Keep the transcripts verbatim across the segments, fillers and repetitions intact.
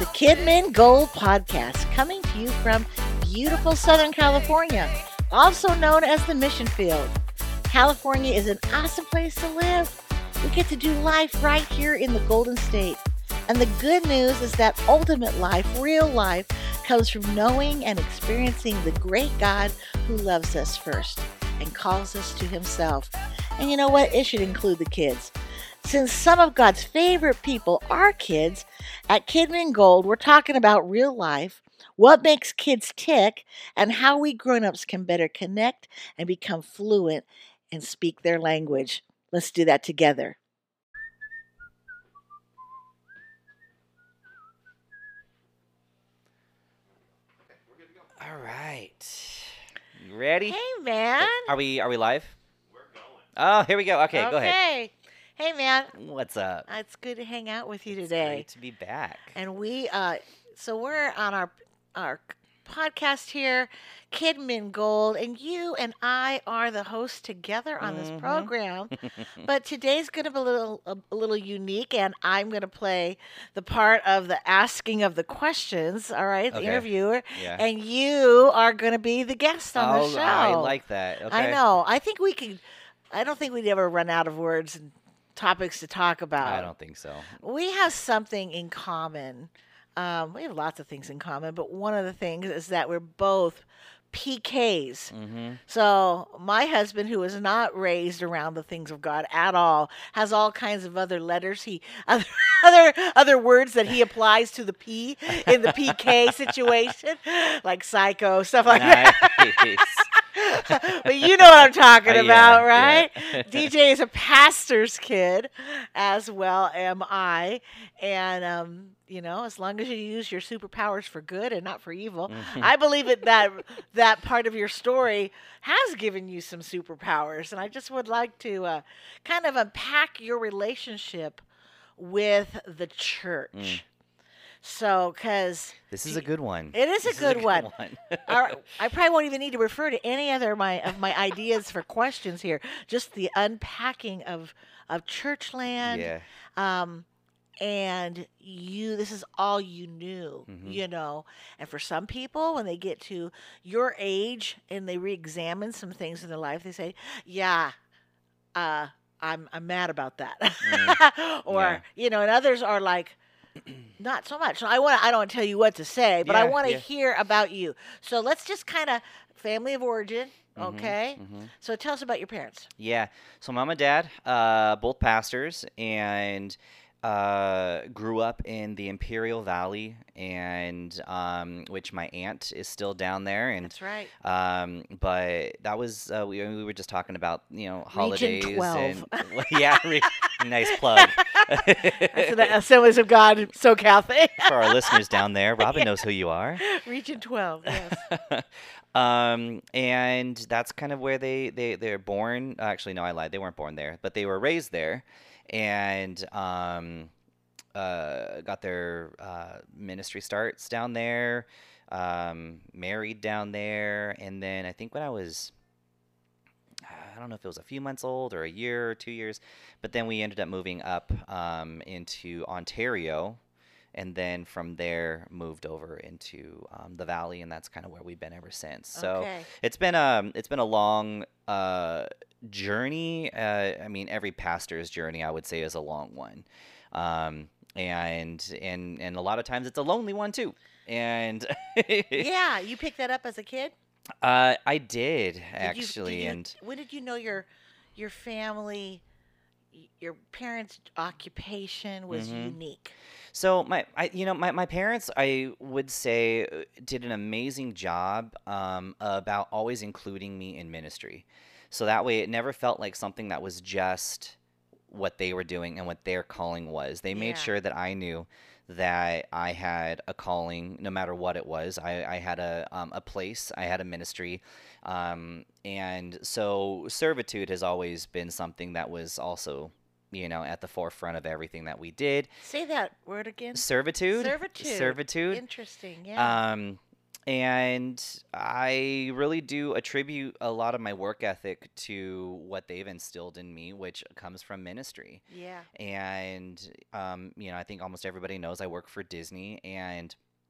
Kidman Gold Podcast, coming to you from beautiful Southern California, also known as the Mission Field. California is an awesome place to live. We get to do life right here in the Golden State. And the good news is that ultimate life, real life, comes from knowing and experiencing the great God who loves us first and calls us to himself. And you know what? It should include the kids. Since some of God's favorite people are kids, at Kidman Gold, we're talking about real life, what makes kids tick, and how we grown-ups can better connect and become fluent and speak their language. Let's do that together. All right. You ready? Hey, man. Are we are we live? We're going. Oh, here we go. Okay, okay. go ahead. Hey, man. What's up? Uh, it's good to hang out with you It's today. great to be back. And we, uh, so we're on our our podcast here, Kidman Gold, and you and I are the hosts together on this Mhm. program. But today's going to be a little a, a little unique, and I'm going to play the part of the asking of the questions. All right, the Okay. interviewer, Yeah. and you are going to be the guest on oh, the show. I like that. Okay. I know. I think we could. I don't think we'd ever run out of words and topics to talk about. I don't think so. We have something in common. Um, we have lots of things in common, but one of the things is that we're both P Ks. Mm-hmm. So my husband, who was not raised around the things of God at all, has all kinds of other letters. He other other other words that he applies to the P in the P K situation, like psycho stuff like that. Nice. But you know what I'm talking Uh, yeah, about, right? yeah. D J is a pastor's kid, as well am I. And, um, you know, as long as you use your superpowers for good and not for evil, Mhm. I believe it, that that part of your story has given you some superpowers. And I just would like to uh, kind of unpack your relationship with the church. Mm. So, because This is a good one. it is a This good one. one. All right, I probably won't even need to refer to any other of my of my ideas for questions here. Just the unpacking of of church land. Yeah. Um, and you, this is all you knew, Mhm. you know. And for some people, when they get to your age and they re-examine some things in their life, they say, "Yeah, uh, I'm I'm mad about that," or yeah. you know. And others are like, not so much. So I want I don't want to tell you what to say, but I Yeah, want to yeah. hear about you. So let's just kind of family of origin, Mhm, okay? mhm. So tell us about your parents. Yeah. So mom and dad, uh, both pastors, and uh, grew up in the Imperial Valley, and um, which my aunt is still down there, and That's right. um, but that was uh, we we were just talking about you know Region holidays twelve. and yeah, re- nice plug. That's the Assemblies of God, SoCal thing. For our listeners down there, Robin knows who you are. Region twelve, yes. um, and that's kind of where they they they're born. Actually, no, I lied. They weren't born there, but they were raised there, and um, uh, got their uh, ministry starts down there. Um, married down there, and then I think when I was I don't know if it was a few months old or a year or two years, but then we ended up moving up um, into Ontario, and then from there moved over into um, the valley, and that's kind of where we've been ever since. So Okay. it's been um it's been a long uh, journey. Uh, I mean, every pastor's journey, I would say, is a long one, um, and and and a lot of times it's a lonely one too. And Yeah, you picked that up as a kid? uh, I did Did you- actually, did you, and when did you know your your family, y- your parents' occupation was Mhm. unique? So my, I, you know, my, my parents, I would say, uh, did an amazing job um, about always including me in ministry. So that way, it never felt like something that was just what they were doing and what their calling was. They made Yeah. sure that I knew that I had a calling, no matter what it was. I, I had a um, a place, I had a ministry, um, and so servitude has always been something that was also, you know, at the forefront of everything that we did. Say that word again. Servitude. Servitude. Servitude. Interesting. Yeah. Um, And I really do attribute a lot of my work ethic to what they've instilled in me, which comes from ministry. Yeah. And, um, you know, I think almost everybody knows I work for Disney, and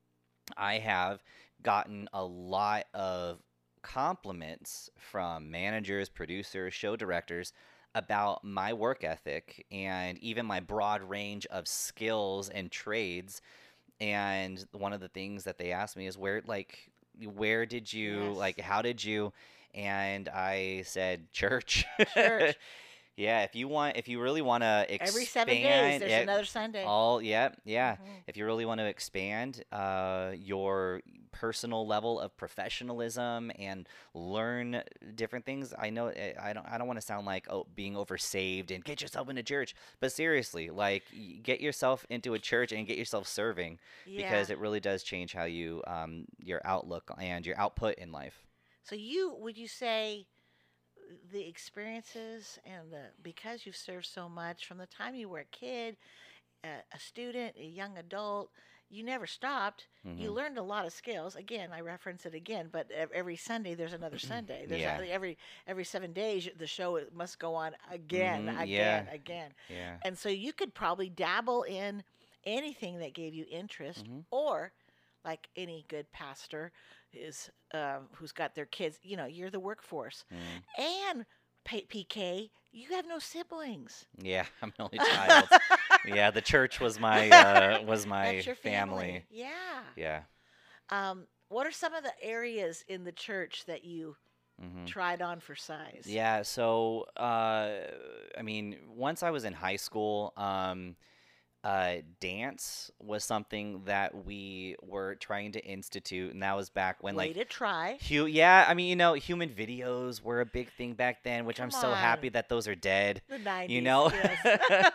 I have gotten a lot of compliments from managers, producers, show directors about my work ethic and even my broad range of skills and trades. And one of the things that they asked me is where, like, where did you, Yes. like, how did you? And I said, church. Church. Yeah, if you want, if you really want to Every seven days, expand, there's yeah, another Sunday. all, yeah, yeah. Mhm. If you really want to expand uh, your personal level of professionalism and learn different things, I know eh, I don't, I don't want to sound like oh being oversaved and get yourself into church, but seriously, like y- get yourself into a church and get yourself serving Yeah. because it really does change how you um, your outlook and your output in life. So you would you say the experiences and the because you've served so much from the time you were a kid, a, a student, a young adult, you never stopped. You hmm learned a lot of skills. Again, I reference it again, but ev- every Sunday there's another Sunday. There's Yeah. a, every every seven days the show must go on again, hmm again, Yeah. again. Yeah. And so you could probably dabble in anything that gave you interest, hmm or like any good pastor is, um, who's got their kids. You know, you're the workforce, mm and P- PK, you have no siblings. Yeah, I'm an only child. Yeah, the church was my uh, was my That's your family. family. Yeah. Yeah. Um, what are some of the areas in the church that you hmm tried on for size? Yeah. So, uh, I mean, once I was in high school, um, uh, dance was something that we were trying to institute, and that was back when Way like to try. Hu- yeah, I mean, you know, human videos were a big thing back then, which I'm Come so happy on. that those are dead. The nineties. You know, Yes.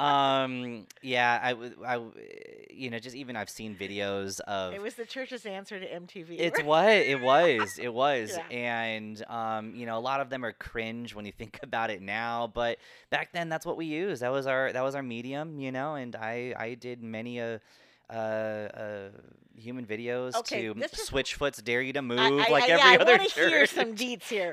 um, yeah, I, w- I, w- you know, just even I've seen videos of It was the church's answer to M T V. it's what it was, it was, Yeah. and um, you know, a lot of them are cringe when you think about it now, but back then that's what we used. That was our that was our medium, you know, and I I did many a. Uh, uh, human videos Okay, to this is- Switchfoot's Dare You to Move, I, I, like I, every yeah, other I want to church. hear some deets here.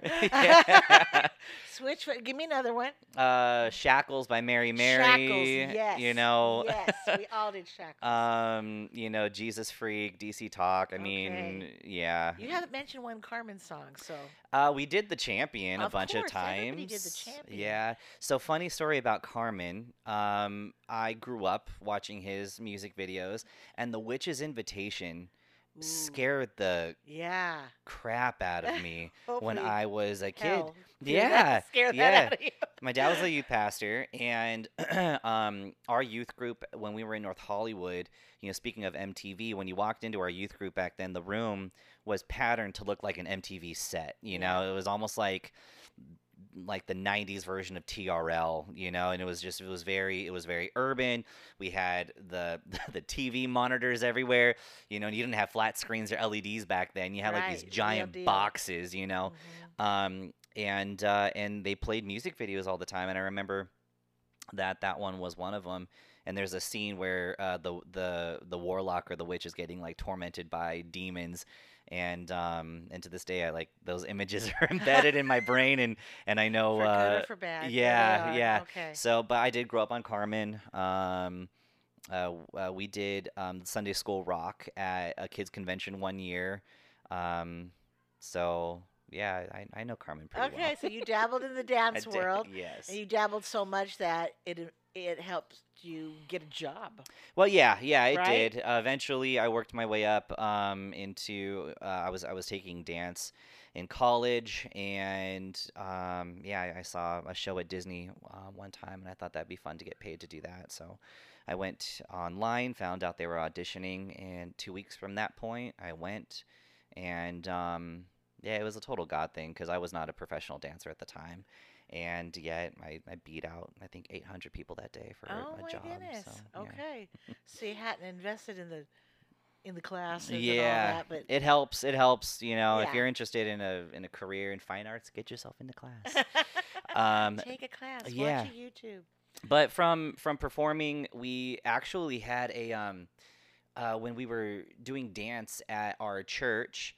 Yeah. Switch. Give me another one. uh, Shackles by Mary Mary. Shackles. Yes. You know. Yes, we all did Shackles. um, you know, Jesus Freak, D C Talk. I mean, Okay. yeah. You haven't mentioned one Carmen song, so Uh, we did the Champion a Of bunch course, of times. everybody did The Champion. Yeah. So funny story about Carmen. Um, I grew up watching his music videos, and The Witch's Invitation Ooh, scared the yeah. crap out of me when Hopefully, I was a kid. hell, fear Yeah, that, scare yeah. that out of you. My dad was a youth pastor, and um, our youth group, when we were in North Hollywood, you know, speaking of M T V, when you walked into our youth group back then, the room was patterned to look like an M T V set. You know, it was almost like like the nineties version of T R L, you know, and it was just it was very it was very urban. We had the the T V monitors everywhere, you know, and you didn't have flat screens or L E Ds back then. You had like these Right, real giant deal. boxes, you know. Mhm. Um and uh and they played music videos all the time, and I remember that that one was one of them. And there's a scene where uh, the the the warlock or the witch is getting like tormented by demons, and um and to this day I like those images are embedded in my brain, and and I know For good uh, or for bad. there they yeah, are. yeah. Okay. So, but I did grow up on Carmen. Um, uh, w- uh, we did um, Sunday School Rock at a kids convention one year. Um, so yeah, I, I know Carmen pretty well. Okay, so you dabbled in the I dance did, world, yes. and you dabbled so much that it it helped you get a job. Well, yeah, yeah, it Right? did. Uh, eventually, I worked my way up um, into. Uh, I was I was taking dance in college, and um, yeah, I, I saw a show at Disney uh, one time, and I thought that'd be fun to get paid to do that. So I went online, found out they were auditioning, and two weeks from that point, I went, and um, yeah, it was a total God thing because I was not a professional dancer at the time. And yet, I, I beat out I think eight hundred people that day for Oh a my job. goodness. So, yeah. Okay. So you hadn't invested in the in the classes and all Yeah, that, but it helps. It helps. You know, if Yeah. you're interested in a in a career in fine arts, get yourself into class. Um, take a class. yeah. Watch a YouTube. but from from performing, we actually had a um uh, when we were doing dance at our church,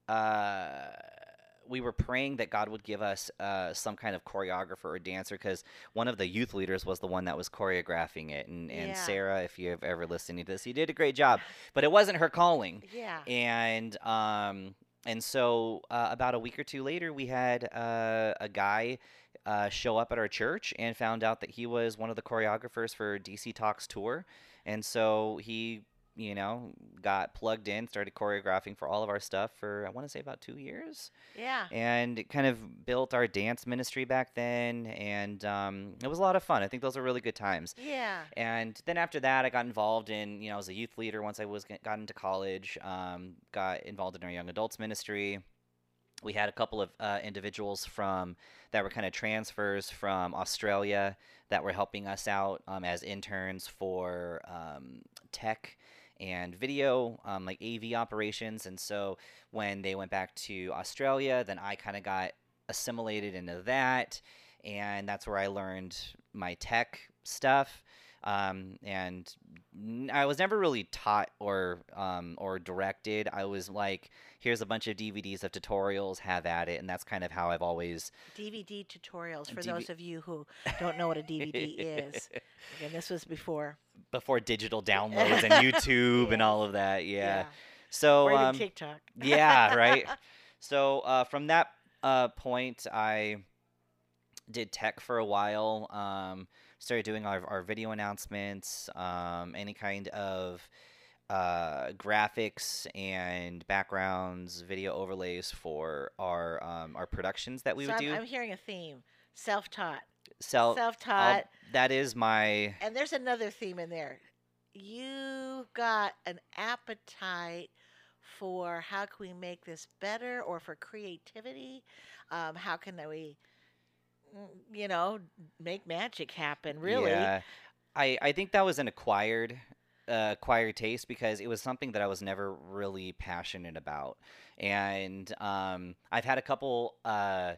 uh, we were praying that God would give us uh, some kind of choreographer or dancer, because one of the youth leaders was the one that was choreographing it. And, and Yeah. Sarah, if you've ever listened to this, you did a great job, but it wasn't her calling. Yeah. And um, and so uh, about a week or two later, we had uh, a guy uh, show up at our church and found out that he was one of the choreographers for D C Talks tour. And so he, you know, got plugged in, started choreographing for all of our stuff for, I want to say, about two years. Yeah. And it kind of built our dance ministry back then. And um, it was a lot of fun. I think those were really good times. Yeah. And then after that, I got involved in, you know, as a youth leader once I was get- got into college, um, got involved in our young adults ministry. We had a couple of uh, individuals from that were kind of transfers from Australia that were helping us out um, as interns for um, tech and video, um, like A V operations. And so when they went back to Australia, then I kind of got assimilated into that. And that's where I learned my tech stuff. Um, and n- I was never really taught or um, or directed. I was like, here's a bunch of D V Ds of tutorials, have at it. And that's kind of how I've always... D V D tutorials for D V those of you who don't know what a D V D is. Again, this was before. Before digital downloads and YouTube and Yes. all of that. Yeah. Yeah. So, Or even um, TikTok. yeah, right. So uh, from that uh, point, I did tech for a while. Um, started doing our, our video announcements, um, any kind of uh, graphics and backgrounds, video overlays for our um, our productions that we so would I'm, do. I'm hearing a theme. Self-taught. So I'll- Self-taught. that is my And there's another theme in there. You got an appetite for how can we make this better, or for creativity. Um, how can we, mm, you know, make magic happen, really? Yeah, I I think that was an acquired uh, acquired taste, because it was something that I was never really passionate about. And um, I've had a couple uh,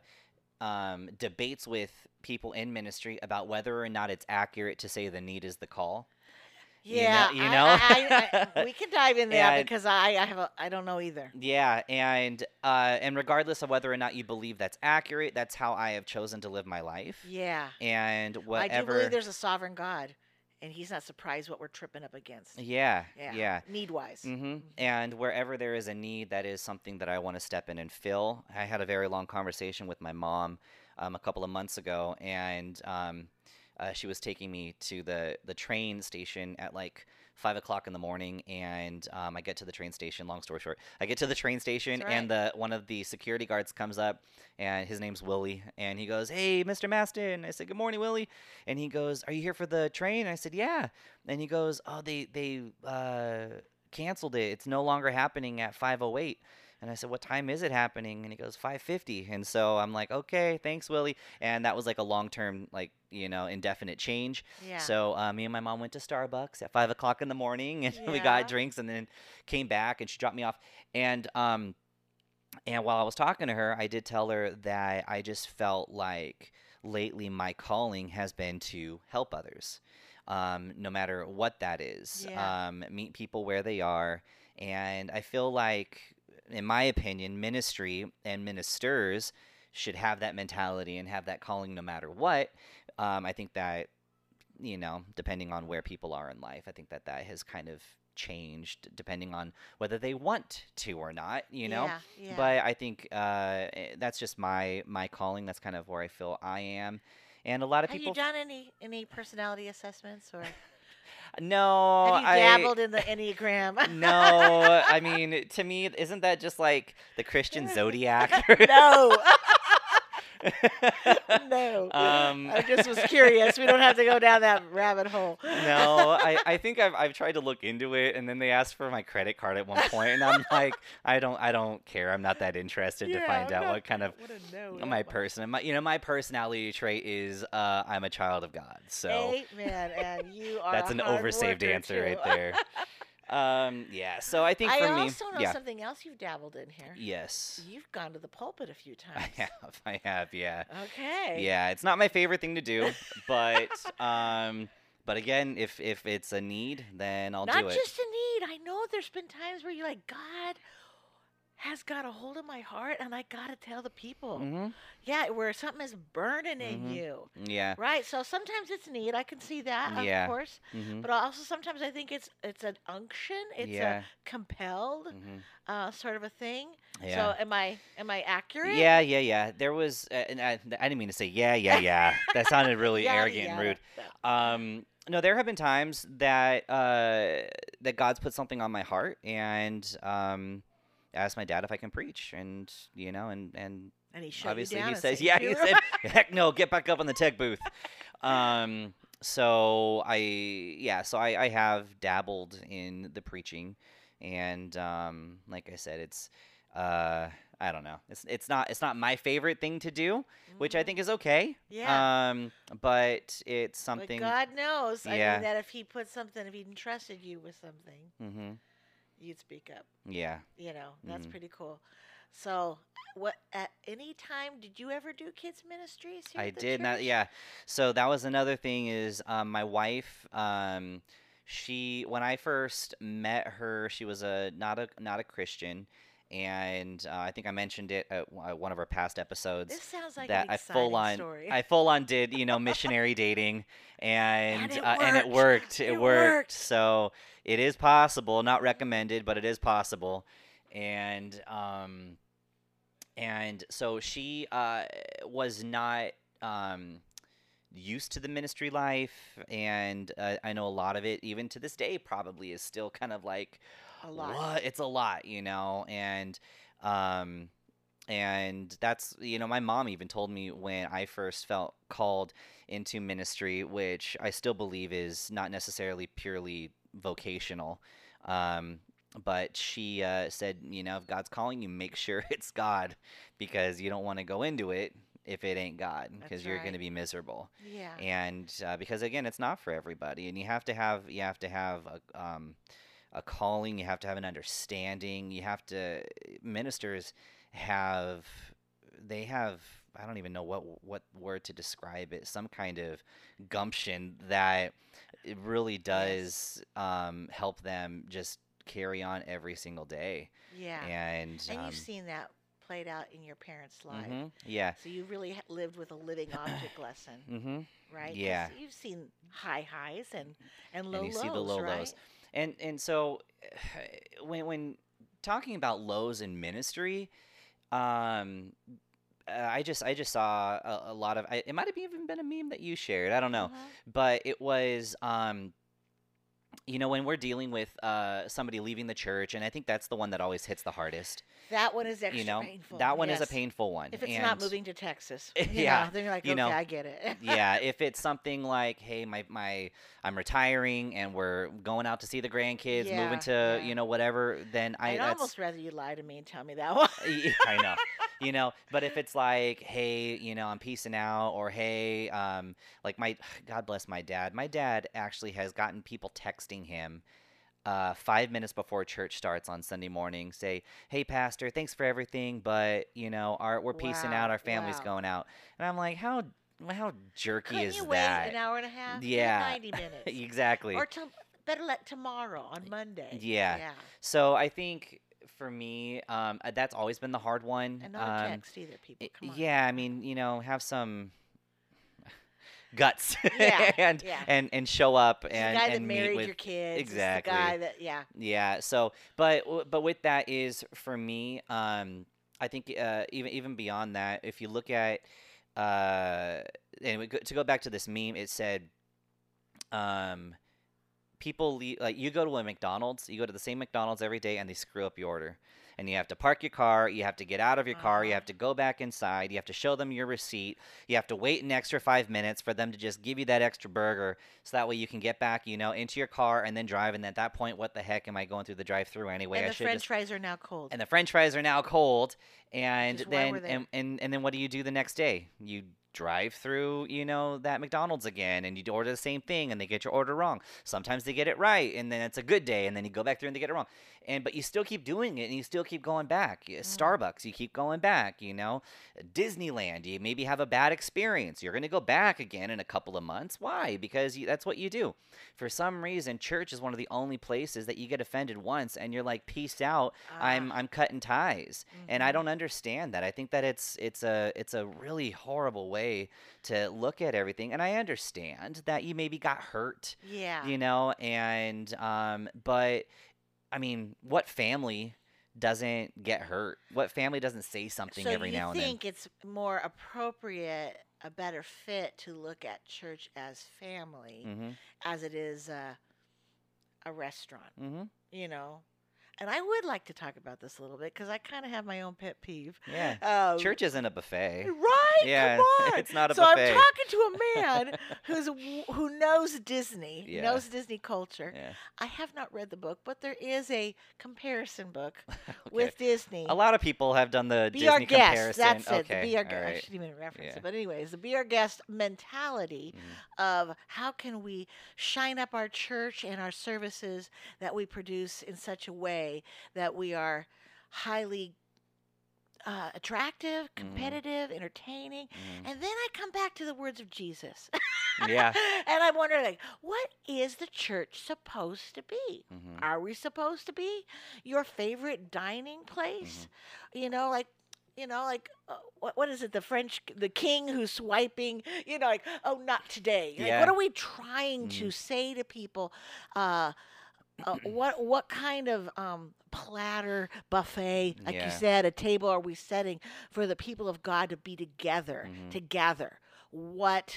um, debates with people in ministry about whether or not it's accurate to say the need is the call. You know- Yeah, you I- know? I, I, I, we can dive in there And- because I, I have a, I don't know either. Yeah, and uh, and regardless of whether or not you believe that's accurate, that's how I have chosen to live my life. Yeah, And I do whatever. believe there's a sovereign God, and He's not surprised what we're tripping up against. Yeah, Yeah, yeah. need wise. hmm And wherever there is a need, that is something that I want to step in and fill. I had a very long conversation with my mom um, a couple of months ago, and um, uh, she was taking me to the, the train station at like five o'clock in the morning, and um, I get to the train station. Long story short, I get to the train station, That's and the one of the security guards comes up, and his name's Willie, and he goes, "Hey, Mister Maston." I said, "Good morning, Willie." And he goes, "Are you here for the train?" I said, "Yeah." And he goes, "Oh, they they uh, canceled it. It's no longer happening at five oh eight." And I said, "What time is it happening?" And he goes, five fifty. And so I'm like, "Okay, thanks, Willie." And that was like a long-term, like, you know, indefinite change. Yeah. So uh, me and my mom went to Starbucks at five o'clock in the morning, and we Yeah. got drinks, and then came back, and she dropped me off. And um, and while I was talking to her, I did tell her that I just felt like lately my calling has been to help others, um, no matter what that is. Yeah. Um, meet people where they are, and I feel like, in my opinion, ministry and ministers should have that mentality and have that calling no matter what. Um, I think that, you know, depending on where people are in life, I think that that has kind of changed depending on whether they want to or not, you know. Yeah, yeah. But I think uh, eh, that's just my my calling. That's kind of where I feel I am. And a lot of Have people you done any any personality assessments, or no, have you I dabbled in the Enneagram? no, I mean, to me, isn't that just like the Christian zodiac? No. No. Um, I just was curious. We don't have to go down that rabbit hole. No, I, I think I've I've tried to look into it, and then they asked for my credit card at one point, and I'm like, I don't I don't care. I'm not that interested to Yeah, find I'm out not- what kind of what a no that my much. person my you know my personality trait is uh I'm a child of God. So Amen. And you are that's a an hard oversaved worker, answer too. right there. Um, yeah. So I think I for me, also know yeah, something else you've dabbled in here. yes, You've gone to the pulpit a few I times. have, I have, yeah. Okay. Yeah, it's not my favorite thing to do, but um, But again, if if it's a need, then I'll Not do it. just a need. I know there's been times where you're like, God has got a hold of my heart, and I gotta tell the people. Mhm. Yeah, where something is burning in Mhm. you. Yeah. Right. So sometimes it's need. I can see that, of Yeah. course. Mhm. But also sometimes I think it's it's an unction. It's a Yeah. compelled Mhm. uh, sort of a thing. So Yeah. am I am I accurate? Yeah, yeah, yeah. There was, uh, and I, I didn't mean to say yeah, yeah, yeah. That sounded really Yada arrogant and yada. rude. No. Um, no, there have been times that uh, that God's put something on my heart, and um, asked my dad if I can preach, and you know, and and And he shut you obviously down he and says, sent you yeah, to he her. said, heck no, get back up on the tech booth. Um, so I, yeah, so I, I have dabbled in the preaching, and um, like I said, it's, uh, I don't know, it's it's not it's not my favorite thing to do, which I Mhm. think is okay. Yeah. Um, but it's But something. God knows. I mean Yeah. that if he put something, if he entrusted you with something, Mhm. you'd speak up. Yeah. You know, that's Mhm. pretty cool. So, what at any time did you ever do kids ministries here I at the did not. church? Yeah. So that was another thing is um, my wife. Um, she when I first met her, she was a not a not a Christian, and uh, I think I mentioned it at w- uh, one of our past episodes This sounds like an that I full exciting on story. I full on did you know missionary dating, And and it uh, and it worked. worked. It It worked. worked. So it is possible. Not recommended, but it is possible. And um, and so she uh, was not um, used to the ministry life, and uh, I know a lot of it, even to this day, probably is still kind of like, A lot. what? It's a lot, you know, and um, and that's you know, my mom even told me when I first felt called into ministry, which I still believe is not necessarily purely vocational. Um, but she uh, said, you know, if God's calling you, make sure it's God, because you don't want to go into it if it ain't God, because That's you're going to right. be miserable. Yeah. And uh, because again, it's not for everybody, and you have to have you have to have a um, a calling. You have to have an understanding. You have to ministers have they have I don't even know what what word to describe it. Some kind of gumption that it really Yes. does um, help them just carry on every single day. Yeah. And And um, you've seen that played out in your parents' life. mhm, yeah, So you really ha- lived with a living object lesson, mhm, right? 'Cause yeah. you've seen high highs and, and low And you see the lows, low right? lows. And and so when when talking about lows in ministry, um, uh, I just I just saw a, a lot of I, it might have even been a meme that you shared. I don't know, Hmm. but it was um, you know, when we're dealing with uh, somebody leaving the church, and I think that's the one that always hits the hardest. That one is extra You know, painful. that one is a Yes. painful one. If it's And not moving to Texas, you yeah, know, then you're like, you okay, know, I get it. yeah, if it's something like, hey, my my I'm retiring and we're going out to see the grandkids, moving Yeah, to, yeah. you know, whatever, then I I'd that's almost rather you lie to me and tell me that one. yeah, I know. You know, but if it's like, hey, you know, I'm peacing out, or hey, um, like my, God bless my dad. My dad actually has gotten people texting him uh, five minutes before church starts on Sunday morning, say, "Hey, Pastor, thanks for everything, but you know, our we're peacing out, Wow, our family's wow. going out." And I'm like, how how jerky Couldn't is you wait an that? hour and a half? Do it Yeah, ninety minutes. exactly. Or to, better let tomorrow on Monday. Yeah. Yeah. So I think for me, um, uh, that's always been the hard one. And not a Um, text either, people. I- Come on. yeah, I mean, you know, have some guts Yeah, and yeah. and and show up It's the and guy that and meet married with your kids. exactly. It's the guy that, yeah. Yeah. So, but w- but with that is for me, um, I think uh, even even beyond that, if you look at uh, and we go, to go back to this meme, it said, um, people leave, like you go to a McDonald's, you go to the same McDonald's every day, and they screw up your order. And you have to park your car, you have to get out of your car, you Uh-huh. have to go back inside, you have to show them your receipt, you have to wait an extra five minutes for them to just give you that extra burger, so that way you can get back, you know, into your car and then drive. And at that point, what the heck am I going through the drive-through anyway? And I the should French just fries are now cold. and the French fries are now cold, and Which is why then we're there. and, and and then what do you do the next day? You drive through, you know, that McDonald's again, and you order the same thing and they get your order wrong. Sometimes they get it right and then it's a good day, and then you go back through and they get it wrong. And but you still keep doing it and you still keep going back. Y- Mm. Starbucks, you keep going back, you know. Disneyland, you maybe have a bad experience. You're going to go back again in a couple of months. Why? Because you, that's what you do. For some reason, church is one of the only places that you get offended once and you're like, peace out. I'm Ah. I'm cutting ties. And I Mhm. don't understand that. I think that it's it's a it's a really horrible way to look at everything. And I understand that you maybe got hurt, Yeah. you know, and um but I mean, what family doesn't get hurt? What family doesn't say something So every you now and then? think it's more appropriate, a better fit to look at church as family Mhm. as it is uh, a restaurant, Mhm. you know? And I would like to talk about this a little bit because I kind of have my own pet peeve. Yeah. Um, Church isn't a buffet. Right? Yeah, Come on. it's not a So I'm buffet. talking to a man who's w- who knows Disney, Yeah. knows Disney culture. Yeah. I have not read the book, but there is a comparison book Okay. with Disney. A lot of people have done the Be Disney our guest. comparison. That's it. Okay. The be our all guest. I right. shouldn't even reference Yeah. it. But anyways, the be our guest mentality Mhm. of how can we shine up our church and our services that we produce in such a way that we are highly uh, attractive, Mhm. competitive, entertaining. Mhm. And then I come back to the words of Jesus. Yeah. And I'm wondering, like, what is the church supposed to be? Mhm. Are we supposed to be your favorite dining place? Mm-hmm. You know, like, you know, like uh, what what is it? The French, the king who's swiping. You know, like, oh, not today. Like, Yeah. what are we trying to Mhm. say to people? Uh, uh, what what kind of um, platter buffet, like you Yeah. said, a table are we setting for the people of God to be together, Mhm. together? What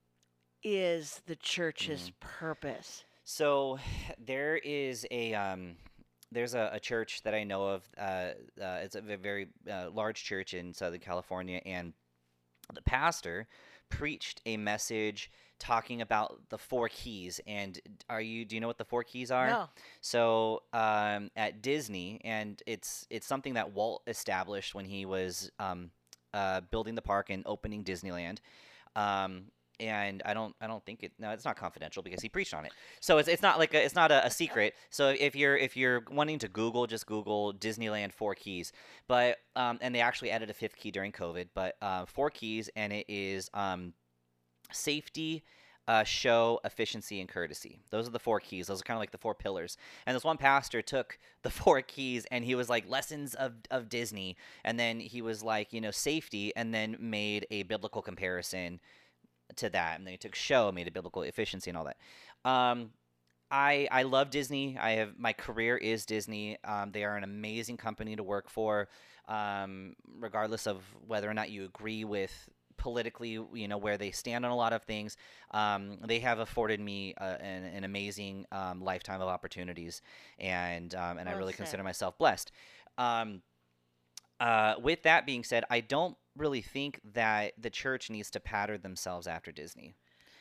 is the church's Mm-hmm. purpose? So there is a um, there's a, a church that I know of. Uh, uh, it's a ve- very uh, large church in Southern California, and the pastor preached a message talking about the four keys. And are you do you know what the four keys are? No. So um, at Disney, and it's it's something that Walt established when he was um, uh, building the park and opening Disneyland. Um, and I don't I don't think it no it's not confidential because he preached on it. So it's it's not like a, it's not a, a secret. So if you're if you're wanting to Google, just Google Disneyland four keys. But um, and they actually added a fifth key during COVID. But uh, four keys, and it is um, safety, uh, show, efficiency, and courtesy. Those are the four keys. Those are kind of like the four pillars. And this one pastor took the four keys and he was like lessons of, of Disney. And then he was like, you know, safety, and then made a biblical comparison to that. And then he took show, made a biblical efficiency and all that. Um, I I love Disney. I have my career is Disney. Um, they are an amazing company to work for, um, regardless of whether or not you agree with politically, you know, where they stand on a lot of things. Um, they have afforded me uh, an, an amazing um, lifetime of opportunities, and um, and I Well really said. consider myself blessed. Um, uh, with that being said, I don't really think that the church needs to pattern themselves after Disney.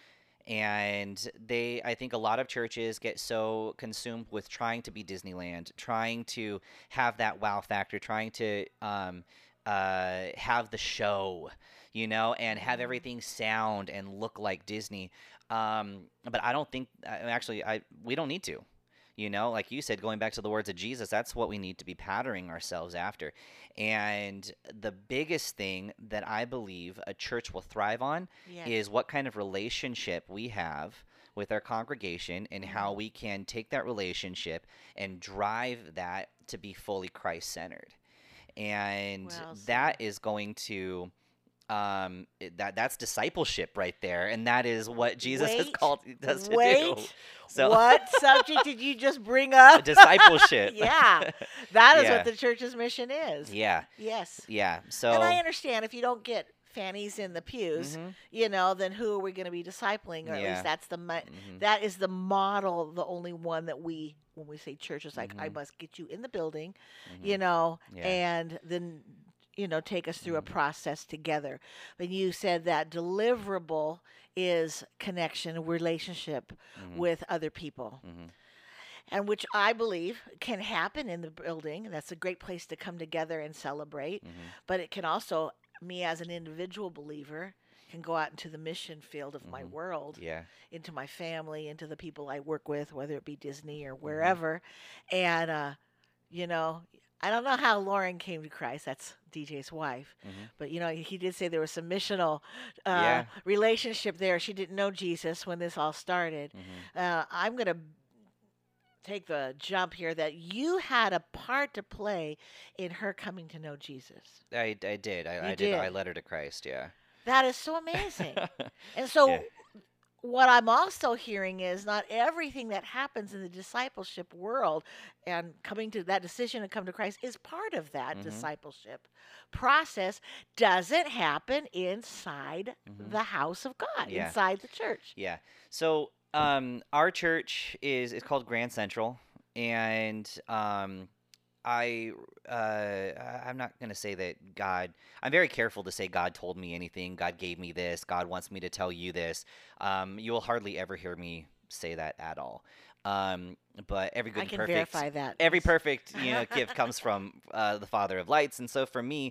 And they, I think a lot of churches get so consumed with trying to be Disneyland, trying to have that wow factor, trying to um, uh, have the show, you know, and have Mhm. everything sound and look like Disney. Um, but I don't think, uh, actually, I we don't need to. You know, like you said, going back to the words of Jesus, that's what we need to be patterning ourselves after. And the biggest thing that I believe a church will thrive on Yes. is what kind of relationship we have with our congregation and how Mhm. we can take that relationship and drive that to be fully Christ centered. And Well said. that is going to um it- that that's discipleship right there, and that is what Jesus has Wait, called us to do. wait. So What subject did you just bring up? discipleship. Yeah. That is Yeah. what the church's mission is. Yeah. Yes. Yeah. So And I understand if you don't get fannies in the pews, Mhm, you know, then who are we going to be discipling? Or at Yeah. least that's the mo- mhm, that is the model, the only one that we when we say church is like I Mhm. must get you in the building, mhm. you know, Yeah. and then you know take us through a Mhm. process together. But you said that deliverable is connection, relationship Mhm, with other people. mhm, And which I believe can happen in the building. That's a great place to come together and celebrate. mhm, But it can also, me as an individual believer, can go out into the mission field of my Mhm. world, Yeah. into my family, into the people I work with, whether it be Disney or Mhm. wherever. And, uh, you know, I don't know how Lauren came to Christ. That's D J's wife. Mhm. But, you know, he did say there was some missional uh, Yeah. relationship there. She didn't know Jesus when this all started. Mhm. Uh, I'm going to take the jump here that you had a part to play in her coming to know Jesus. I, I did. I, You I did. I did. led her to Christ. Yeah. That is so amazing. And Yeah. so what I'm also hearing is not everything that happens in the discipleship world and coming to that decision to come to Christ is part of that Mhm. discipleship process. Doesn't happen inside Mhm. the house of God, Yeah. inside the church. Yeah. So, um, our church is is called Grand Central, and um, I uh, I- I'm not gonna say that God. I'm very careful to say God told me anything. God gave me this. God wants me to tell you this. Um, you will hardly ever hear me say that at all. Um, but every good I and can perfect, verify that. every Yes. perfect you know gift comes from uh, the Father of Lights, and so for me,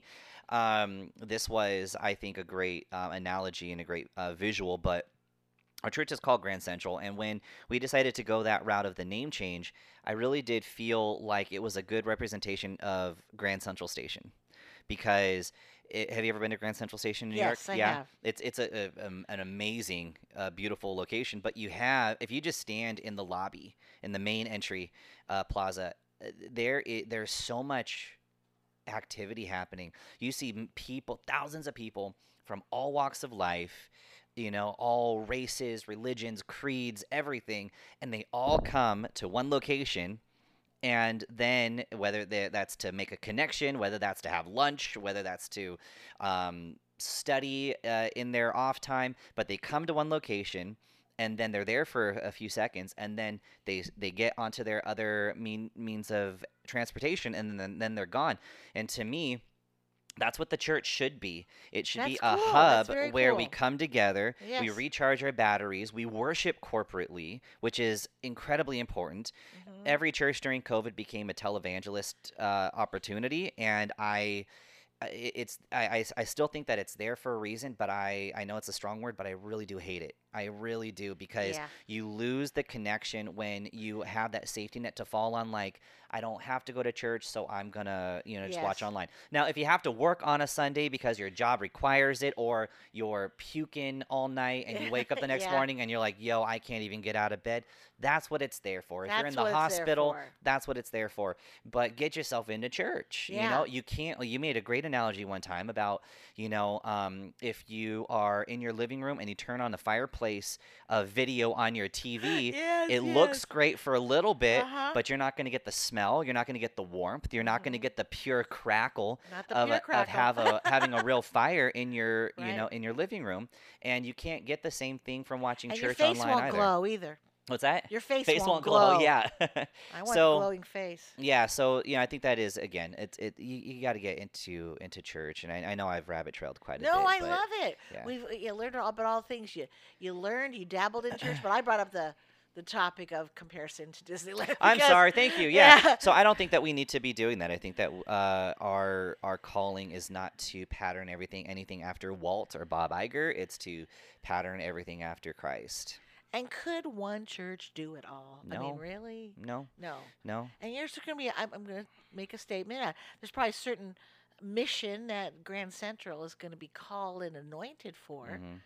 um, this was I think a great uh, analogy and a great uh, visual, but. Our church is called Grand Central, and when we decided to go that route of the name change, I really did feel like it was a good representation of Grand Central Station. Because it, have you ever been to Grand Central Station in New York? Yes, I Yeah, have. it's it's a, a um, an amazing, uh, beautiful location. But you have, if you just stand in the lobby in the main entry uh, plaza, uh, there i there's so much activity happening. You see m- people, thousands of people from all walks of life, you know, all races, religions, creeds, everything, and they all come to one location. And then, whether they- that's to make a connection, whether that's to have lunch, whether that's to um, study uh, in their off time, but they come to one location and then they're there for a few seconds, and then they they get onto their other mean means of transportation, and then then they're gone. And to me, that's what the church should be. It should be That's a cool. That's hub very where we cool. come together, we Yes. recharge our batteries, we worship corporately, which is incredibly important. Hmm. Every church during COVID became a televangelist uh, opportunity, and I I- it's I, I I still think that it's there for a reason, but I I know it's a strong word, but I really do hate it. I really do, because Yeah. you lose the connection when you have that safety net to fall on. Like, I don't have to go to church, so I'm gonna you know just watch Yes. online. Now, if you have to work on a Sunday because your job requires it, or you're puking all night and you wake up the next Yeah. morning and you're like, yo, I can't even get out of bed. That's what it's there for. If you're in That's the what it's there hospital, for. that's what it's there for. But get yourself into church. You Yeah. know, you can't. You made a great analogy one time about, you know, um, if you are in your living room and you turn on the fireplace uh, video on your T V, Yes, it yes. looks great for a little bit, Uh-huh. but you're not going to get the smell. You're not going to get the warmth. You're not going to Mhm. get the pure crackle Not the of pure a, of crackle. have a having a real fire in your you know Right. in your living room, and you can't get the same thing from watching And your church face online won't either. glow either. What's that? Your face Face won't won't glow. glow. Yeah. I want a So glowing face. yeah, so you know, I think that is again, it's it you, you got to get into into church, and I, I know I've rabbit trailed quite a No, bit, I but love it. yeah. We've you learned all about all things. You you learned, you dabbled in church, but I brought up the the topic of comparison to Disneyland. I'm because- sorry, thank you. Yeah. Yeah. So I don't think that we need to be doing that. I think that uh, our our calling is not to pattern everything anything after Walt or Bob Iger. It's to pattern everything after Christ. And could one church do it all? I mean, No. really? No, No. no. And here's going to be, I'm, I'm going to make a statement. Uh, there's probably a certain mission that Grand Central is going to be called and anointed for Mhm.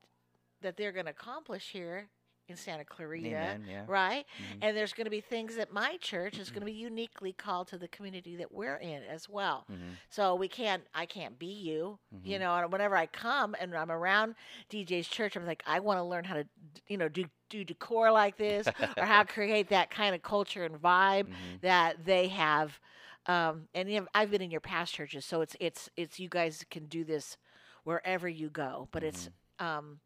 that they're going to accomplish here in Santa Clarita. Amen. Yeah. Right? Mhm. And there's going to be things that my church is going to be uniquely called to the community that we're in as well. Mhm. So we can't, I can't be you, you Mhm. know, and whenever I come and I'm around D J's church, I'm like, I want to learn how to, d- you know, do, do decor like this or how to create that kind of culture and vibe Mhm. that they have. Um, and you know, I've been in your past churches, so it's, it's, it's, you guys can do this wherever you go, but it's, um,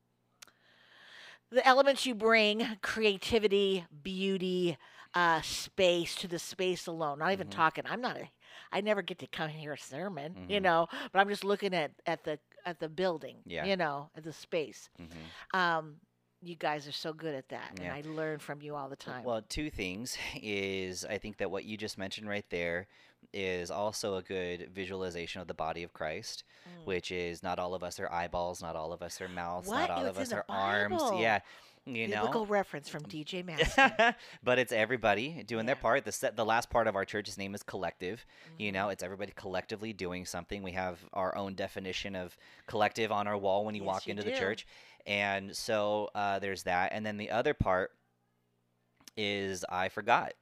the elements you bring creativity, beauty, uh, space to the space alone. Not even Mhm. talking. I'm not a. I never get to come and hear a sermon, you Mhm. know. But I'm just looking at at the at the building, Yeah. you know, at the space. Mhm. Um, you guys are so good at that, and Yeah. I learn from you all the time. Well, two things is I think that what you just mentioned right there is also a good visualization of the body of Christ, Mm. which is not all of us are eyeballs, not all of us are mouths, What? not all It's of us in the are arms. Bible. Yeah, you Biblical know. reference from D J Maston. But it's everybody doing their Yeah. part. The set, the last part of our church's name is collective. You know, Mhm. it's everybody collectively doing something. We have our own definition of collective on our wall when you Yes, walk you into the do. church. And so uh, there's that. And then the other part is I forgot.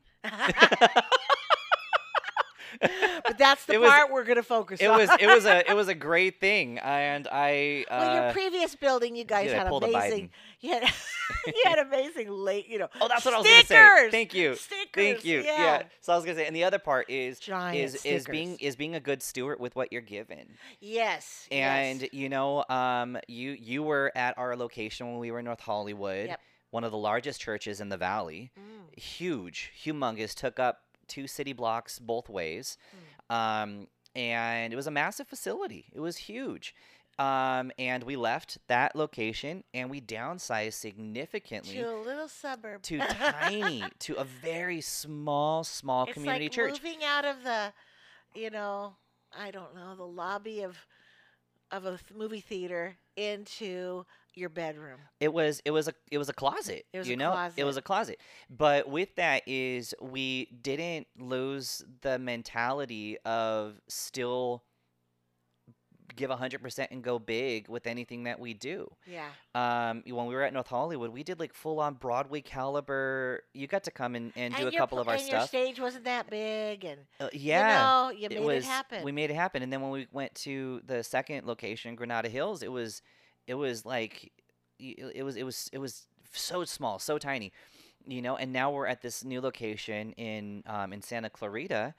But that's the It was part we're going to focus it on. was it was a it was a great thing, and I Well, your uh, previous building, you guys did I had pulled a amazing. Biden. You had, you had amazing late, you know. Oh, that's what I was gonna say. stickers! Thank you. Stickers. Thank you. Yeah. So I was gonna say, and the other part is Giant is is being stickers. is being a good steward with what you're given. Yes. And yes. you know, um, you you were at our location when we were in North Hollywood, Yep. one of the largest churches in the valley, Mm. huge, humongous, took up two city blocks both ways, Mm. um, and it was a massive facility. It was huge. Um, and we left that location and we downsized significantly To a little suburb. to tiny, to a very small, small It's community like church. moving out of the, you know, I don't know, the lobby of of a th- movie theater into your bedroom. It was it was a it was a closet. It was you a know, it was closet. a closet. But with that is we didn't lose the mentality of still give one hundred percent and go big with anything that we do. Yeah. Um, when we were at North Hollywood, we did like full on Broadway caliber. You got to come and, and do a your couple pl- of our and your stuff. stage wasn't that big, and Uh, yeah. you know, you made it it, was happen. we made it happen, and then when we went to the second location, Granada Hills, it was it was like y- it was it was it was so small, so tiny, you know. And now we're at this new location in um, in Santa Clarita,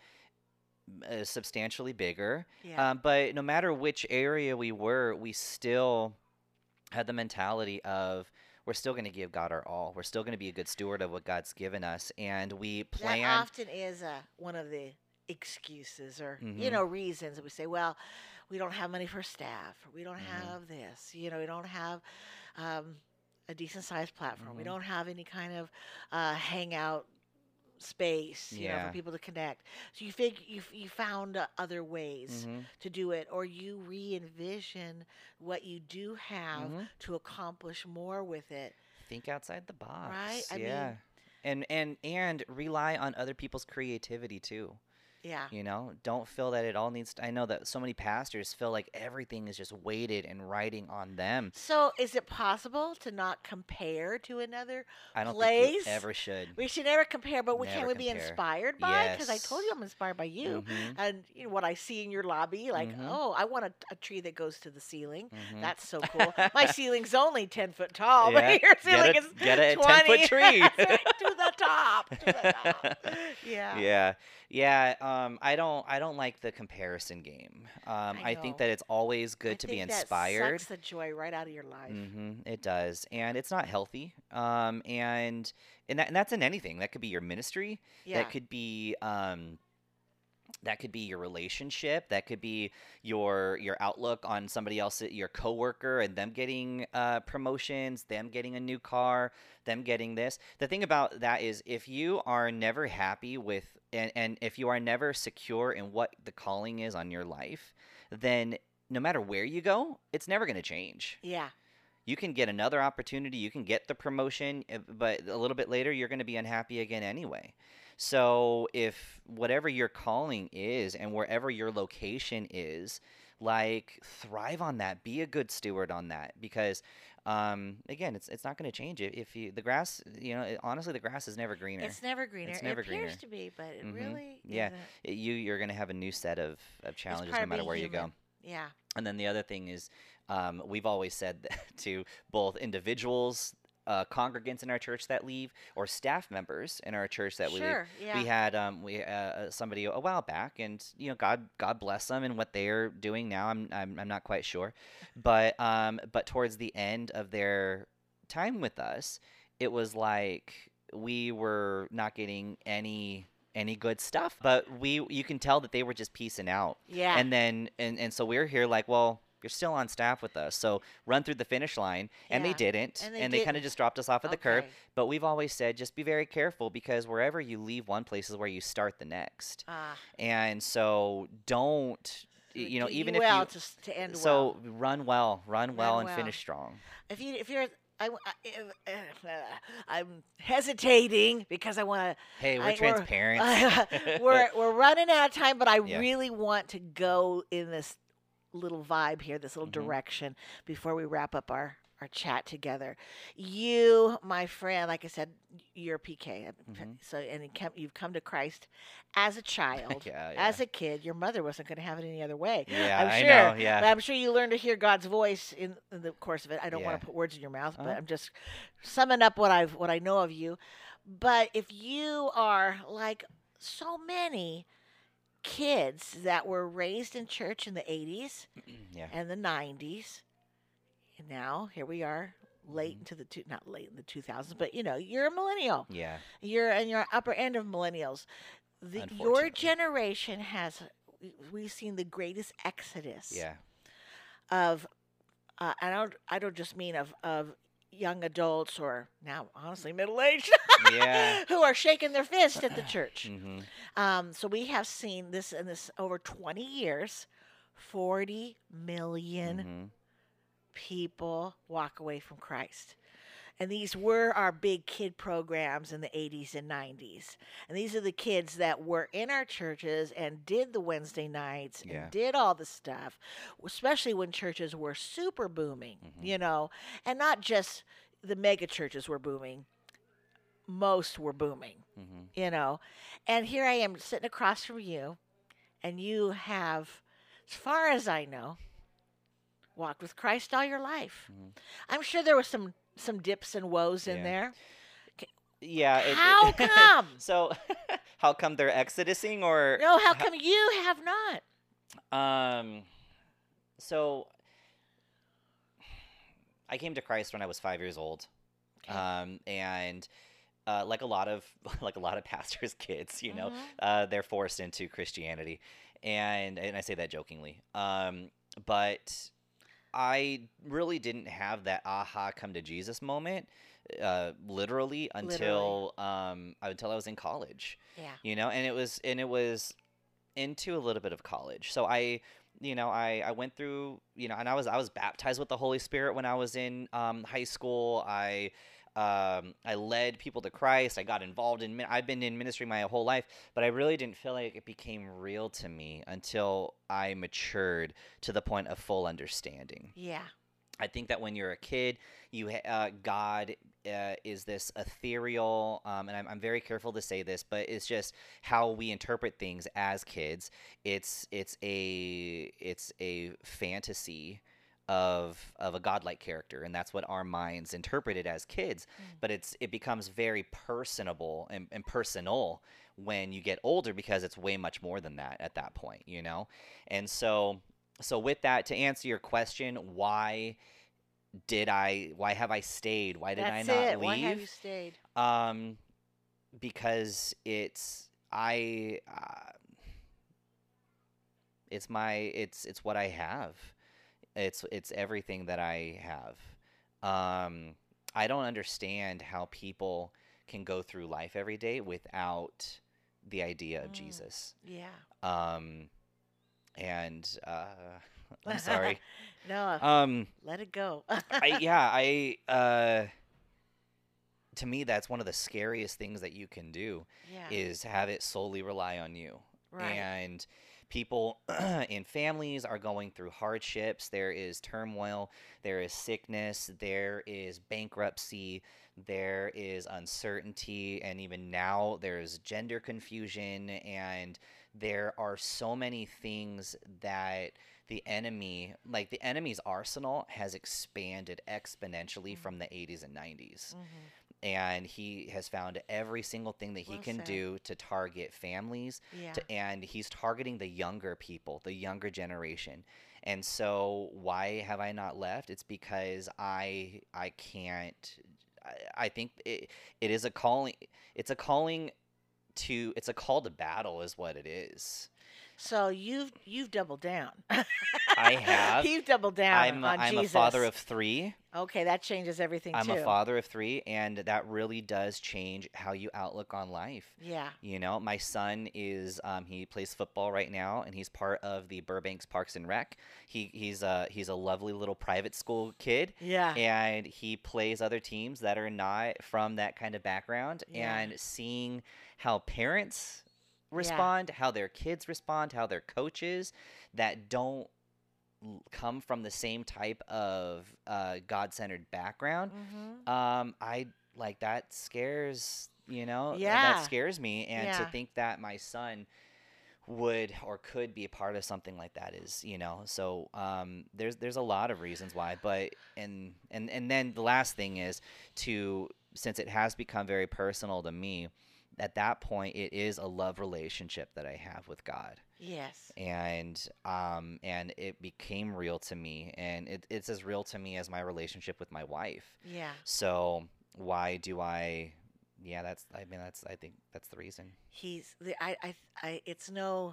uh, substantially bigger. yeah. Um, but no matter which area we were, we still had the mentality of we're still going to give God our all. We're still going to be a good steward of what God's given us, and we That plan. often is uh, one of the excuses or you Mhm. know reasons that we say, well, we don't have money for staff, or we don't Mhm. have this, you know, we don't have um, a decent sized platform, we Mhm. don't have any kind of uh, hangout space, you know, Yeah. for people to connect. So you fig you f- you found uh, other ways Mhm. to do it, or you re-envision what you do have Mhm. to accomplish more with it. Think outside the box. Right? I mean- yeah. and and and rely on other people's creativity too. Yeah. You know, don't feel that it all needs to, I know that so many pastors feel like everything is just weighted and riding on them. So, is it possible to not compare to another? I don't think Place? you ever should. We should never compare, but we can Never we be compare. inspired by? Because I told you Yes. I'm inspired by you, Mhm. and you know what I see in your lobby. Like, Mhm. oh, I want a, a tree that goes to the ceiling. Mhm. That's so cool. My ceiling's only ten foot tall, Yeah, but your get ceiling a- is get a twenty. ten-foot tree. That's right, to the top. To the top. Yeah. Yeah, yeah. Um, I don't, I don't like the comparison game. Um, I I, think know. that it's always good I to be think inspired. That sucks the joy right out of your life. Hmm it does, and it's not healthy. Um, and and, that, and that's in anything. That could be your ministry. Yeah. That could be um, that could be your relationship. That could be your your outlook on somebody else, your coworker, and them getting uh, promotions, them getting a new car, them getting this. The thing about that is, if you are never happy with, and, and if you are never secure in what the calling is on your life, then no matter where you go, it's never going to change. Yeah. You can get another opportunity, you can get the promotion, uh, but a little bit later you're going to be unhappy again anyway. So if whatever your calling is and wherever your location is, like thrive on that, be a good steward on that, because um, again, it's it's not going to change it if you the grass, you know, it, honestly the grass is never greener. It's never greener. It's never it appears greener. to be, but it Mhm. really Yeah. isn't. It- you you're going to have a new set of of challenges part no of matter being where you go. human. Yeah. And then the other thing is, um, we've always said to both individuals, uh, congregants in our church that leave, or staff members in our church that we leave. Sure. Yeah. We had um, we uh, uh, somebody a while back, and you know, God God bless them and what they're doing now. I'm I'm, I'm not quite sure, but um, but towards the end of their time with us, it was like we were not getting any any good stuff, but we you can tell that they were just piecing out. yeah. And then and, and so we're here like, well, you're still on staff with us. So run through the finish line. And they Yeah. didn't. And And they they, kind of didn't. just dropped us off at the curb. Okay. But we've always said just be very careful because wherever you leave one place is where you start the next. Ah, And so don't, y- so you know, do even you if well you, to, s- to end so well. run well, run well, Run and well. finish strong. If you if you're I, w- I- if- uh, I'm hesitating because I want to. Hey, we're I, transparent. We're, we're we're running out of time, but I Yeah. really want to go in this little vibe here, this little Mhm. direction before we wrap up our our chat together. You, my friend, like I said, you're P K. Mhm. So and you come, you've come to Christ as a child, Yeah, as yeah. a kid. Your mother wasn't going to have it any other way. Yeah, I'm I sure. know, yeah. But I'm sure you learned to hear God's voice in, in the course of it. I don't want Yeah. to put words in your mouth, but Uh-huh. I'm just summing up what I've what I know of you. But if you are like so many kids that were raised in church in the eighties Yeah. and the nineties, and now here we are late Mhm. into the two, not late in the two thousands, but you know, you're a millennial. Yeah. You're in your upper end of millennials. The, your Unfortunately. generation has we've seen the greatest exodus Yeah. of uh, I don't I don't just mean of of young adults or now honestly middle aged Yeah. who are shaking their fist at the church. Mhm. Um, so we have seen this in this over twenty years, forty million Mhm. people walk away from Christ. And these were our big kid programs in the eighties and nineties. And these are the kids that were in our churches and did the Wednesday nights Yeah. and did all the stuff, especially when churches were super booming, Mhm. you know, and not just the mega churches were booming, most were booming, Mhm. you know. And here I am sitting across from you, and you have, as far as I know, walked with Christ all your life. Mhm. I'm sure there was some some dips and woes in Yeah. there. Yeah. it- it- How come? So, how come they're exodusing or? No, how come you have not? Um, so I came to Christ when I was five years old, Okay. um, and uh, like a lot of like a lot of pastors' kids, you know, Mhm. uh, they're forced into Christianity, and and I say that jokingly. Um, but I really didn't have that aha come to Jesus moment, uh, literally until um until I was in college, Yeah. you know, and it was and it was into a little bit of college. So I, you know, I, I went through, you know, and I was I was baptized with the Holy Spirit when I was in um, high school. I um, I led people to Christ. I got involved in. min- I've been in ministry my whole life, but I really didn't feel like it became real to me until I matured to the point of full understanding. Yeah. I think that when you're a kid, you ha- uh, God uh, is this ethereal, um, and I'm, I'm very careful to say this, but it's just how we interpret things as kids. It's it's a it's a fantasy of of a godlike character, and that's what our minds interpret it as kids. Mm. But it's it becomes very personable and, and personal when you get older because it's way much more than that at that point, you know. And so so with that, to answer your question, why did I why have I stayed? Why did That's I not it. Why have you leave? stayed? Um, because it's I uh, it's my it's it's what I have. It's it's everything that I have. Um, I don't understand how people can go through life every day without the idea of Mm. Jesus. Yeah. Um, and uh, I'm sorry. No, Um, let it go. I yeah, I uh to me that's one of the scariest things that you can do yeah. is have it solely rely on you. Right. And people in families are going through hardships. There is turmoil, there is sickness, there is bankruptcy, there is uncertainty, and even now there's gender confusion, and there are so many things that the enemy, like the enemy's arsenal, has expanded exponentially Mm. from the eighties and nineties. Mhm. And he has found every single thing that he Well can said. do to target families, Yeah. to, and he's targeting the younger people, the younger generation. And so why have I not left? It's because I I can't I, I think it, it is a calling it's a calling to it's a call to battle is what it is. So you've you've doubled down. I have. You've doubled down I'm a, on I'm Jesus. a father of three. Okay, that changes everything I'm too. a father of three, and that really does change how you outlook on life. Yeah. You know, my son is um, he plays football right now, and he's part of the Burbanks Parks and Rec. He he's a he's a lovely little private school kid, Yeah. and he plays other teams that are not from that kind of background. Yeah. And seeing how parents respond, how their kids respond, how their coaches that don't l- come from the same type of uh, God-centered background, Mm-hmm. um, I like that scares, you know, Yeah. that scares me. And to Yeah. think that my son would or could be a part of something like that is, you know, so um, there's there's a lot of reasons why. But and and and then the last thing is to since it has become very personal to me. At that point, it is a love relationship that I have with God. Yes. And um and it became real to me, and it, it's as real to me as my relationship with my wife. Yeah. So why do I yeah that's I mean that's I think that's the reason. He's the I I I it's no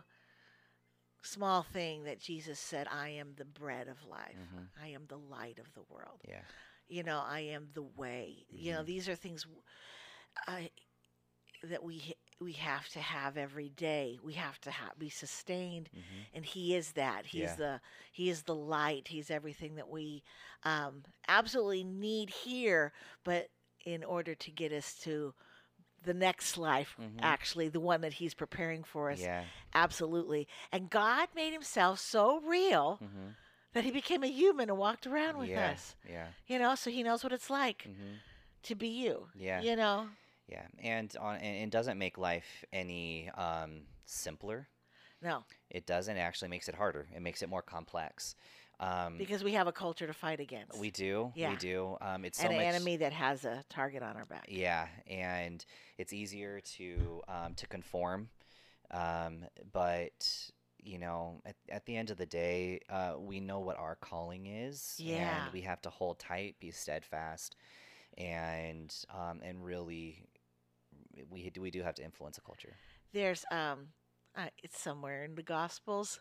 small thing that Jesus said, I am the bread of life. Mhm. I am the light of the world. Yeah. You know, I am the way. You know, Mhm. these are things w- I that we ha- we have to have every day. We have to ha- be sustained, Mhm. and He is that. He's Yeah. the He is the light. He's everything that we um, absolutely need here. But in order to get us to the next life, Mhm. actually, the one that He's preparing for us, Yeah. absolutely. And God made Himself so real Mhm. that He became a human and walked around with Yeah. us. Yeah. You know, so He knows what it's like Mhm. to be you. Yeah. You know. Yeah. And on and it doesn't make life any um simpler. No. It doesn't. It actually makes it harder. It makes it more complex. Um, Because we have a culture to fight against. we do. Yeah. We do. Um, it's so and an much. enemy that has a target on our back. Yeah, and it's easier to um, to conform, um, but you know, at, at the end of the day, uh, we know what our calling is, Yeah. and we have to hold tight, be steadfast, and um, and really, we we do have to influence a culture. There's um, uh, it's somewhere in the Gospels.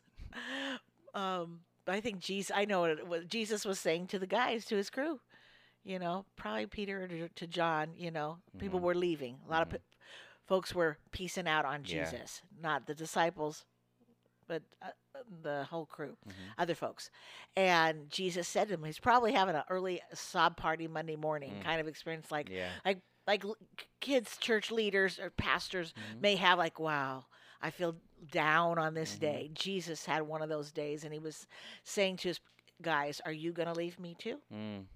um, I think Jesus. I know what, it was, Jesus was saying to the guys, to his crew. You know, probably Peter to, to John. You know, people Mhm. were leaving. A lot of Mhm. pe- folks were piecing out on Yeah. Jesus, not the disciples, but uh, uh, the whole crew, Mhm. other folks. And Jesus said to him, he's probably having an early sob party Monday morning Mm. kind of experience, like Yeah. like like l- k- kids, church leaders or pastors Mhm. may have, like, wow, I feel down on this Mhm. day. Jesus had one of those days, and he was saying to his guys, "Are you going to leave me too?" Mm.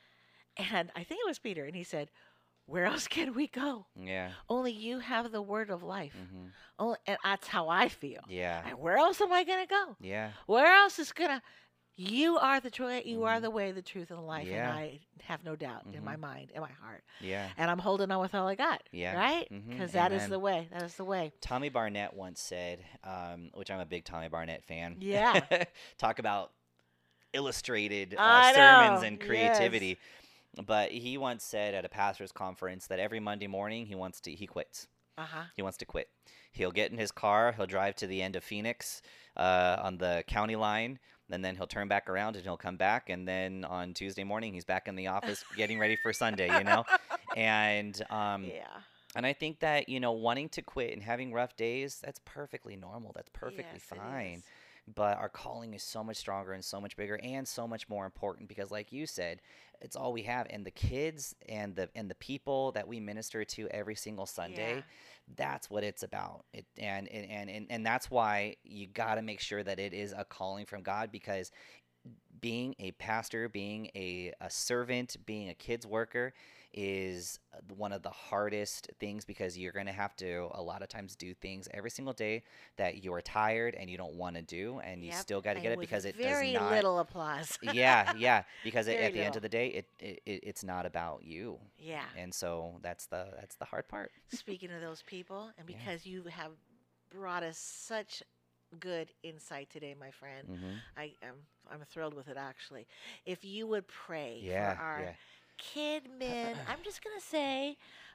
And I think it was Peter, and he said, "Where else can we go? Yeah. Only you have the word of life." Mhm. Only, and that's how I feel. Yeah. And where else am I going to go? Yeah. Where else is gonna? You are the truth. You are Mhm. the way, the truth, and the life. Yeah. And I have no doubt in my Mhm. mind, in my heart. Yeah. And I'm holding on with all I got. Yeah. Right? Mhm. Because that is Amen. the way. That is the way. Tommy Barnett once said, um, which I'm a big Tommy Barnett fan. Yeah. Talk about illustrated uh, I sermons know, and yes. creativity. But he once said at a pastor's conference that every Monday morning he wants to he quits. Uh huh. He wants to quit. He'll get in his car. He'll drive to the end of Phoenix uh, on the county line. And then he'll turn back around and he'll come back. And then on Tuesday morning, he's back in the office getting ready for Sunday, you know? And um, Yeah. and I think that, you know, wanting to quit and having rough days, that's perfectly normal. That's perfectly Yes, it fine. is. But our calling is so much stronger and so much bigger and so much more important because, like you said, it's all we have. And the kids and the and the people that we minister to every single Sunday, Yeah. that's what it's about. It and and and and, and that's why you got to make sure that it is a calling from God, because being a pastor, being a, a servant, being a kids worker is uh, one of the hardest things, because you're going to have to a lot of times do things every single day that you're tired and you don't want to do, and you Yep. still got to And get it with because it very does not little applause. yeah, yeah, because it, Very at the end little. of the day it, it, it it's not about you. Yeah. And so that's the that's the hard part. Speaking of those people, and Yeah. because you have brought us such good insight today, my friend, Mm-hmm. I am I'm thrilled with it, actually. If you would pray Yeah, for our yeah. kid men, I'm just gonna say,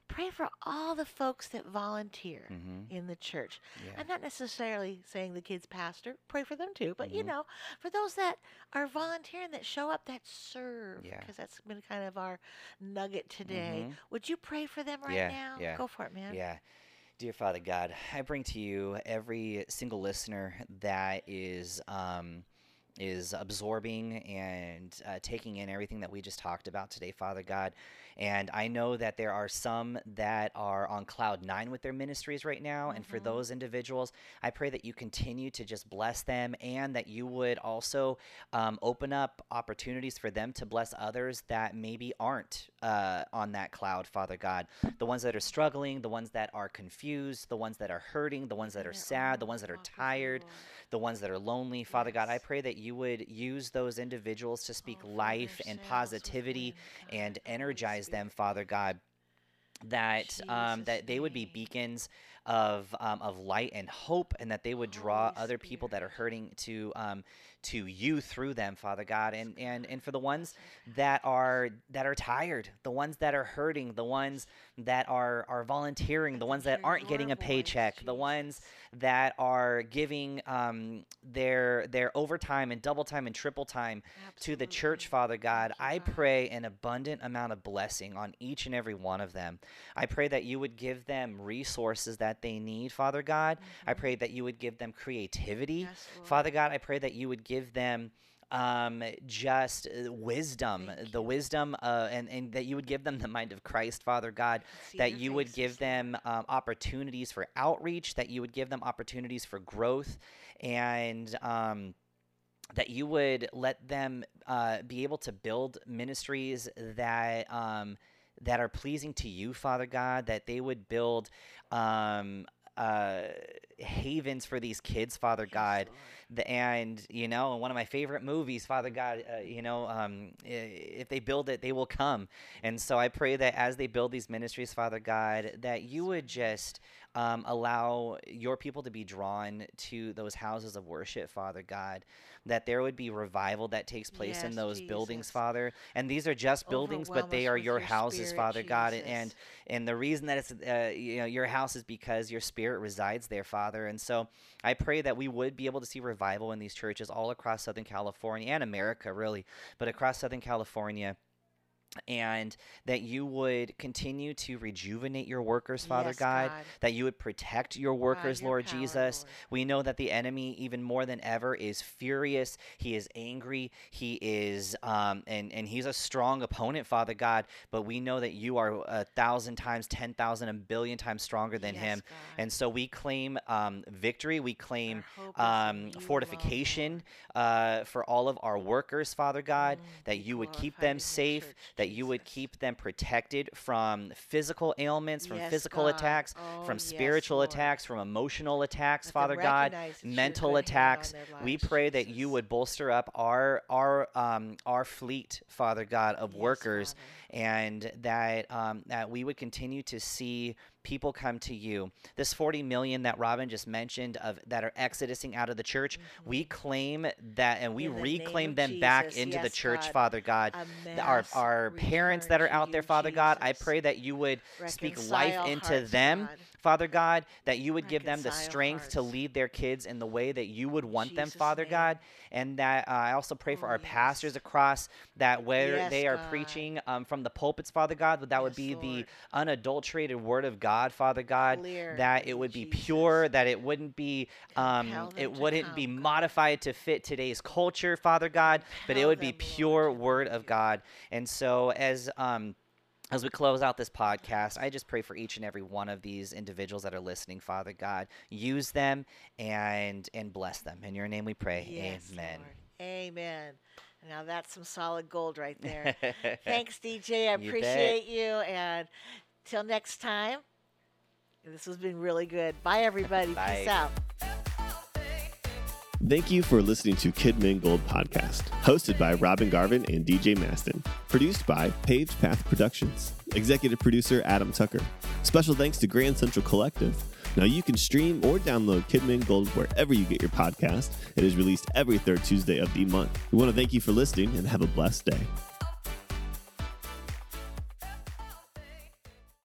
Pray for all the folks that volunteer Mm-hmm. in the church. Yeah. I'm not necessarily saying the kids' pastor. Pray for them too. But, you Mm-hmm. know, for those that are volunteering, that show up, that serve, Yeah. because that's been kind of our nugget today. Mm-hmm. Would you pray for them right Yeah. now? Yeah. Go for it, man. Yeah. Dear Father God, I bring to you every single listener that is um, is absorbing and uh, taking in everything that we just talked about today, Father God. And I know that there are some that are on cloud nine with their ministries right now. And for Mhm. those individuals, I pray that you continue to just bless them, and that you would also um, open up opportunities for them to bless others that maybe aren't uh, on that cloud, Father God. The ones that are struggling, the ones that are confused, the ones that are hurting, the ones that In are their sad, the own ones that are walk with you, tired, Lord. the ones that are lonely. Father God, I Yes. pray that you would use those individuals to speak Oh, fill life their and sails with positivity wind, God, and the Holy energize them, Spirit. Father God, that um, Jesus' that they would be name. beacons of um, of light and hope, and that they would draw Holy other people that are Spirit. hurting to um, to you through them, Father God. Yes, And and God. and for the ones Yes, that are that are tired, the ones that are hurting, the ones that are are volunteering, let the them ones that hear aren't your getting a voice, paycheck, the ones Jesus. that are giving um, their their overtime and double time and triple time to the church, Absolutely. Father God. Thank you, I God. pray an abundant amount of blessing on each and every one of them. I pray that you would give them resources that they need, Father God. I Mhm. pray that you would give them creativity, Yes, Father Lord. God. I pray that you would give them um just uh, wisdom, Thank the you. wisdom uh and and that you would give them the mind of Christ, Father God, I can see that their you would give faces, Lord. them um, opportunities for outreach, that you would give them opportunities for growth, and um that you would let them uh, be able to build ministries that um, that are pleasing to you, Father God. That they would build um, uh, havens for these kids, Father Yes, God. Lord. The, and you know, one of my favorite movies, Father God. Uh, you know, um, i- if they build it, they will come. And so I pray that as they build these ministries, Father God, that you Yes, would Lord. just um, allow your people to be drawn to those houses of worship, Father God, that there would be revival that takes place in Yes, those buildings, Jesus. Father. And these are just buildings, but Overwhelm they us are with your your houses, spirit, Father God. And Jesus. and the reason that it's uh, you know your house is because your spirit resides there, Father. And so I pray that we would be able to see revival in these churches all across Southern California and America, really, but across Southern California. And that you would continue to rejuvenate your workers, Father Yes, God, God. that you would protect your By workers, your Lord power, Jesus. Lord. We know that the enemy, even more than ever, is furious. He is angry. He is, um, and, and he's a strong opponent, Father God, but we know that you are a thousand times, ten thousand, a billion times stronger than Yes, him. God. And so we claim um, victory. We claim Our hope is in um, you alone, fortification Lord. uh, for all of our workers, Father God, Mm, that be you would keep glorified them in your safe, church, that you would Jesus. keep them protected from physical ailments, from Yes, physical God. attacks, Oh, from yes, spiritual Lord. attacks, from emotional attacks, Let them Father God, recognize that your mental good hand on attacks. their We lives, pray that you Jesus. would bolster up our our um, our fleet, Father God, of Yes, workers, Father. and that um, that we would continue to see people come to you. This forty million that Robin just mentioned of that are exodusing out of the church, we Mhm. claim that and we In the name reclaim of them back Jesus, into the yes, church, God. Father God. A The- Our mass our parents return that are to out you, there, Father God, I Jesus. pray that you would speak life Reconcile into hearts, them, God. Father God, that you would give them the Reconcile strength to hearts. lead their kids in the way that you would In want them, Jesus' Father name. God. And that uh, I also pray for Oh, our yes. pastors across that where Yes, they are God. preaching um, from the pulpits, Father God, that that would Yes, be the Lord. unadulterated word of God, Father God, Clear, that it would be Jesus. pure, that it wouldn't be um, Compel them it to wouldn't be come, God. modified to fit today's culture, Father God, but it Compel would be them, Lord, pure to word love of you. God. And so as um as we close out this podcast, I just pray for each and every one of these individuals that are listening, Father God. Use them and and bless them. In your name we pray. Yes, Amen. Lord. Amen. Now that's some solid gold right there. Thanks, D J. I You bet. appreciate you. And till next time, this has been really good. Bye, everybody. Bye. Peace out. Thank you for listening to Kidman Gold Podcast, hosted by Robin Garvin and D J Maston. Produced by Paved Path Productions. Executive producer Adam Tucker. Special thanks to Grand Central Collective. Now you can stream or download Kidman Gold wherever you get your podcast. It is released every third Tuesday of the month. We want to thank you for listening and have a blessed day.